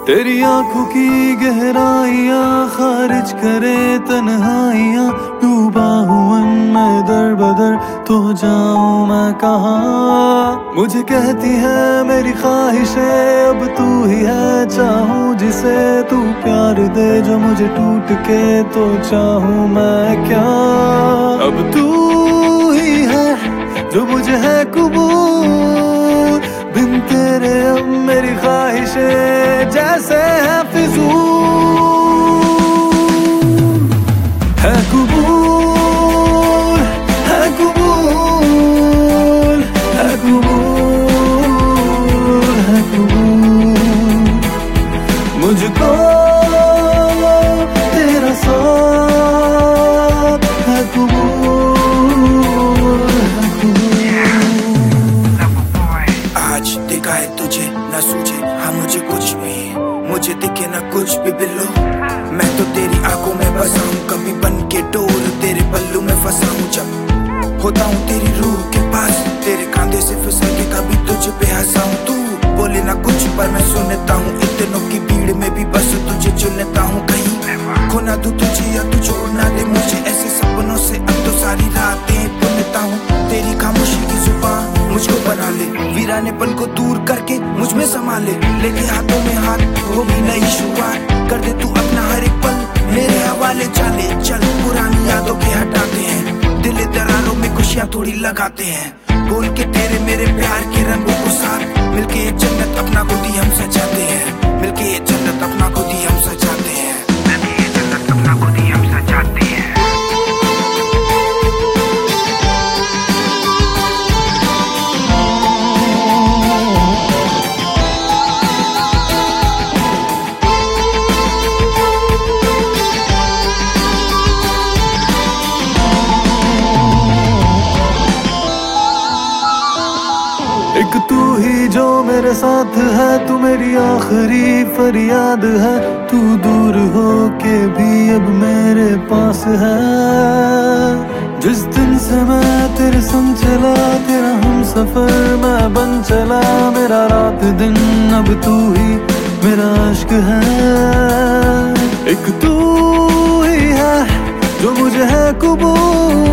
तेरी आंखों की गहराइयां खारिज करे तन्हाइयां, डूबा हूँ मैं दर बदर, तो जाऊं मैं कहाँ। मुझे कहती है मेरी ख्वाहिशें अब तू ही है, चाहूं जिसे तू प्यार दे जो मुझे टूट के, तो चाहूं मैं क्या। अब तू ही है जो मुझे है कबूल, बिन तेरे अब मेरी ख्वाहिशें जैसे है फिजूल। है कबूल, है कबूल, है कबूल, है कबूल, मुझको तेरा साथ है कबूल, है कबूल। आज देखा है तुझे न सूझे हाँ मुझे कुछ भी, मुझे दिखे ना कुछ भी बिल्लो। मैं तो तेरी आंखों में बसा हूँ, कभी बन के डोर तेरे पल्लू में फंसा हूँ। जब होता हूँ तेरी रूह के पास, तेरे कांधे से फिसल के कभी तुझ पे हंसा हूँ। तू बोले ना कुछ पर मैं सुनता हूँ, इतनों की भीड़ में भी बस तुझे चुनता हूँ। कहीं खोना दूं तुझे या तू छोड़ ना दे मुझे, ऐसे सपनों से अब तो सारी रातें बुनता हूँ। तेरी खामोशी की जुबान मुझको बना ले, वीरानेपन को दूर करके मुझ में समा ले। लेके हाथों में हाथ होगी नई शुरुआत, कर दे तू अपना हर एक पल मेरे हवाले। चले चल पुरानी यादों के हटाते हैं, दिल दरारों में खुशियां थोड़ी लगाते हैं। बोल के तेरे मेरे प्यार के रंगों को साथ, मिलके ये जन्नत अपना खुद ही हम सजाते हैं। मिलके ये जन्नत अपना खुद ही हम सजाते हैं। मिलके ये जन्नत अपना खुद ही हम सजाते हैं। एक तू ही जो मेरे साथ है, तू मेरी आखिरी फरियाद है। तू दूर हो के भी अब मेरे पास है। जिस दिन से मैं तेरे संग चला, तेरा हम सफर मैं बन चला। मेरा रात दिन अब तू ही मेरा इश्क है। एक तू ही है जो मुझे है कबूल,